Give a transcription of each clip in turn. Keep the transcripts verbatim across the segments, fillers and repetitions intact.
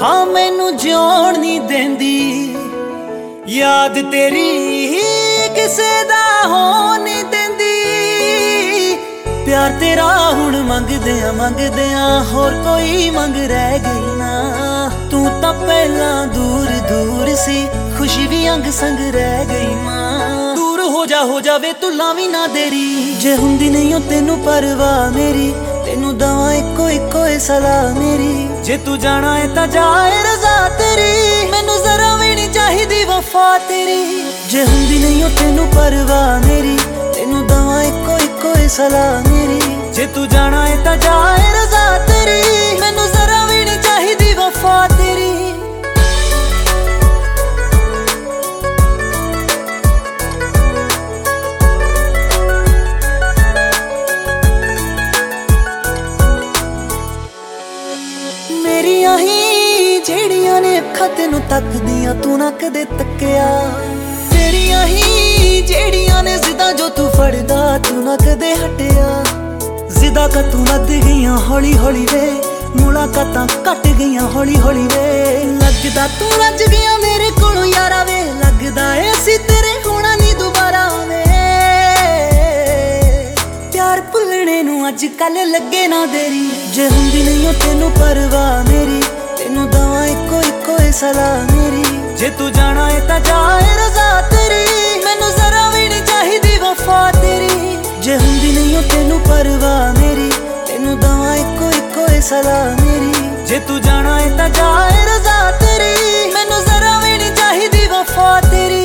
हाँ मैनू जिउण नहीं देंदी याद तेरी किसे दा होण नहीं देंदी। प्यार तेरा हुण मंगदियां मंगदियां होर कोई मंग रह गई ना। तू तां पहला दूर दूर सी खुशी भी अंग संग रह गई मां। दूर हो जा हो जावे तू लावी ना देरी जे हुंदी नहीं ओ तेनू परवाह मेरी। तेनू दवा इको इको सलाह मेरी जे तू जाना है तां जाए रज़ा तेरी। मैनू जरा भी नहीं चाहिदी वफा तेरी जे हुंदी नहीं ओ तेनू परवाह मेरी। तेनू दवा इको इको सलाह मेरी जे तू जाना है तां जाए रज़ा तेरी। मैनू जरा भी नहीं चाहिदी वफा तेरी। मेरिया ही जेड़ियां ने अखां तेनू तकदियां तू ना कदे तक्किया। तेरिया ही जेड़ियां ने जिदा जो तू फड़दा तू ना कदे हटिया। जिदा का तू लद गईयां हौली हौली वे मुलाकातां घट गईयां हौली हौली वे। लगदा तू रज गया मेरे कोलों यारा वे। लगदा ऐ असीं तेरे होना नहीं दुबारा वे। प्यार भुलने नू अज कल लगे ना देरी जे हुंदी नहीं ओ तेनू परवाह मेरी। तेनू दवा इको इको सलाह मेरी जे तू जाना है तां जाए रज़ा तेरी। मैनू जरा भी नहीं चाहिदी वफा तेरी जे हुंदी नहीं ओ तेनू परवाह मेरी। तेनू दवा इको इको सलाह मेरी जे तू जाना है तां जाए रज़ा तेरी। मैनू जरा भी नहीं चाहिदी वफा तेरी।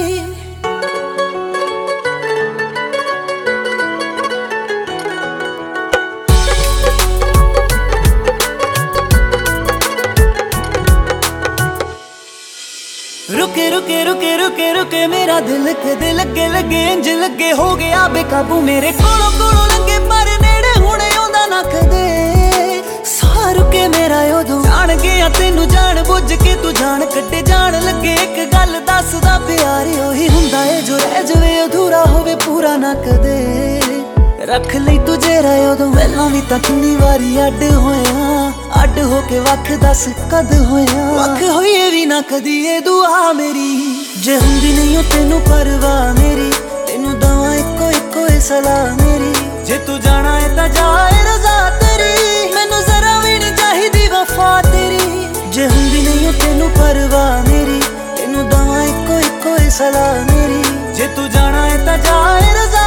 रुके रुके रुके रुके रुके मेरा दिल कदे लगे लगे इंज लगे हो गया बेकाबू मेरे कोलों कोलों लगे पर नेड़े हुणे आउंदा ना कदे। साह रुके मेरा उदों जान गया तेनू जान बुझ के तू जान कड्डे जान लगे। एक गल दसदा प्यार ओही हुंदा है जो रह जावे अधूरा होवे पूरा ना कदे। रख लई तुझे रहे उदों पहलां भी तां किन्नी वारी अड्ड होया। अड्ड होके वख दस कद होया वख होइए भी ना कदी ए दुआ मेरी जे हुंदी नहीं ओ तेनू परवाह मेरी। तेनू दवा इको इको सलाह मेरी जे तू जाना है तां जाए रज़ा तेरी। मैनू जरा भी नहीं चाहिदी वफा तेरी जे हुंदी नहीं ओ तेनू परवाह मेरी। तेनू दवा इको इको सलाह मेरी जे तू जाना है तां जाए रज़ा